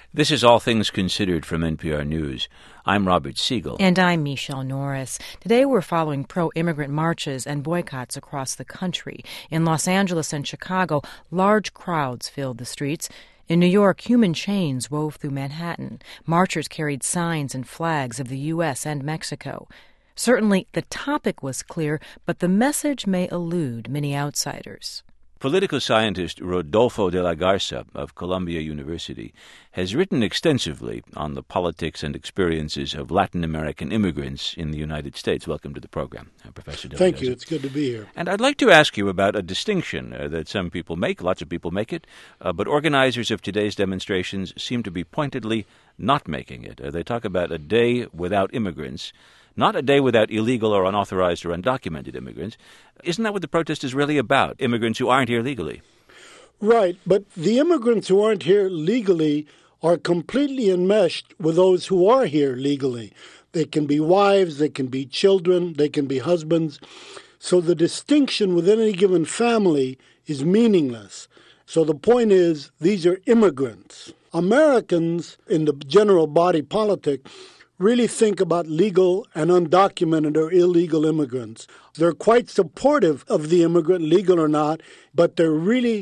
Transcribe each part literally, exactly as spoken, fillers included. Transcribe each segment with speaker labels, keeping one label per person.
Speaker 1: This is All Things Considered from N P R News. I'm Robert Siegel.
Speaker 2: And I'm Michelle Norris. Today we're following pro-immigrant marches and boycotts across the country. In Los Angeles and Chicago, large crowds filled the streets. In New York, human chains wove through Manhattan. Marchers carried signs and flags of the U S and Mexico. Certainly, the topic was clear, but the message may elude many outsiders.
Speaker 1: Political scientist Rodolfo de la Garza of Columbia University has written extensively on the politics and experiences of Latin American immigrants in the United States. Welcome to the program, uh, Professor de la
Speaker 3: Thank
Speaker 1: Garza.
Speaker 3: you. It's good to be here.
Speaker 1: And I'd like to ask you about a distinction uh, that some people make, lots of people make it, uh, but organizers of today's demonstrations seem to be pointedly not making it. Uh, they talk about a day without immigrants, not a day without illegal or unauthorized or undocumented immigrants. Isn't that what the protest is really about, immigrants who aren't here legally?
Speaker 3: Right, but the immigrants who aren't here legally are completely enmeshed with those who are here legally. They can be wives, they can be children, they can be husbands. So the distinction within any given family is meaningless. So the point is, these are immigrants. Americans, in the general body politic, really think about legal and undocumented or illegal immigrants. They're quite supportive of the immigrant, legal or not, but they're really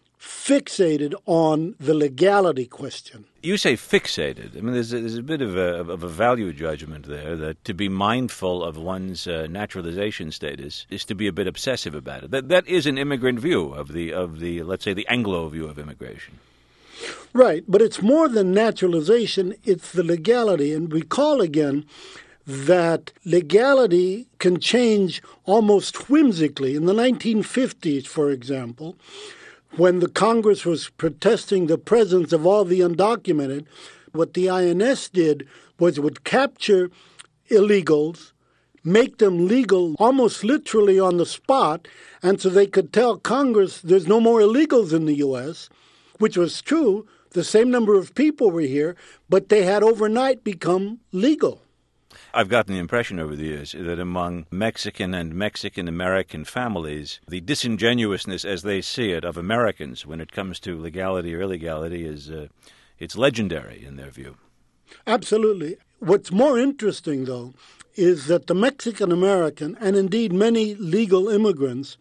Speaker 3: fixated on the legality question.
Speaker 1: You say fixated. I mean, there's a, there's a bit of a, of a value judgment there, that to be mindful of one's uh, naturalization status is to be a bit obsessive about it. That that is an immigrant view of the of the let's say the Anglo view of immigration.
Speaker 3: Right, but it's more than naturalization, it's the legality. And recall again that legality can change almost whimsically. In the nineteen fifties, for example, when the Congress was protesting the presence of all the undocumented, what the I N S did was it would capture illegals, make them legal almost literally on the spot, and so they could tell Congress there's no more illegals in the U S, which was true. The same number of people were here, but they had overnight become legal.
Speaker 1: I've gotten the impression over the years that among Mexican and Mexican-American families, the disingenuousness, as they see it, of Americans when it comes to legality or illegality is uh, it's legendary in their view.
Speaker 3: Absolutely. What's more interesting, though, is that the Mexican-American, and indeed many legal immigrants,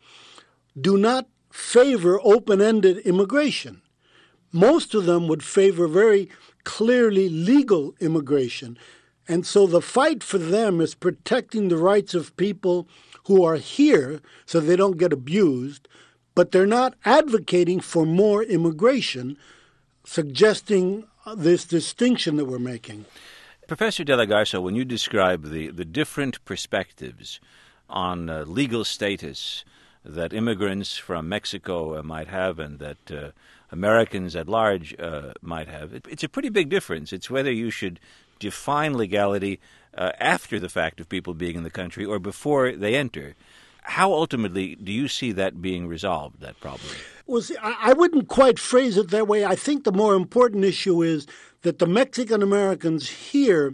Speaker 3: do not favor open-ended immigration. Most of them would favor very clearly legal immigration. And so the fight for them is protecting the rights of people who are here so they don't get abused, but they're not advocating for more immigration, suggesting this distinction that we're making.
Speaker 1: Professor de la Garza, when you describe the, the different perspectives on uh, legal status that immigrants from Mexico uh, might have and that uh, Americans at large uh, might have, it, it's a pretty big difference. It's whether you should define legality uh, after the fact of people being in the country or before they enter. How ultimately do you see that being resolved, that problem?
Speaker 3: Well, see, I, I wouldn't quite phrase it that way. I think the more important issue is that the Mexican Americans here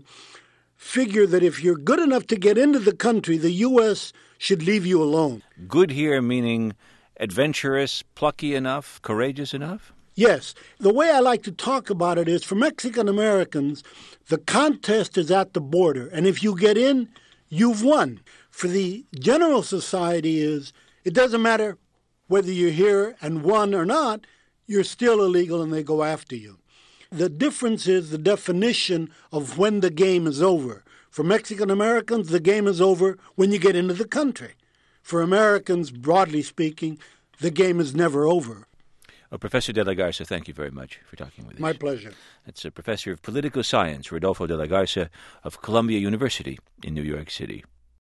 Speaker 3: figure that if you're good enough to get into the country, the U S should leave you alone.
Speaker 1: Good here meaning adventurous, plucky enough, courageous enough?
Speaker 3: Yes. The way I like to talk about it is for Mexican Americans, the contest is at the border. And if you get in, you've won. For the general society is, it doesn't matter whether you're here and won or not, you're still illegal and they go after you. The difference is the definition of when the game is over. For Mexican Americans, the game is over when you get into the country. For Americans, broadly speaking, the game is never over.
Speaker 1: Well, Professor de la Garza, thank you very much for talking with us.
Speaker 3: My pleasure.
Speaker 1: That's a professor of political science, Rodolfo de la Garza of Columbia University in New York City.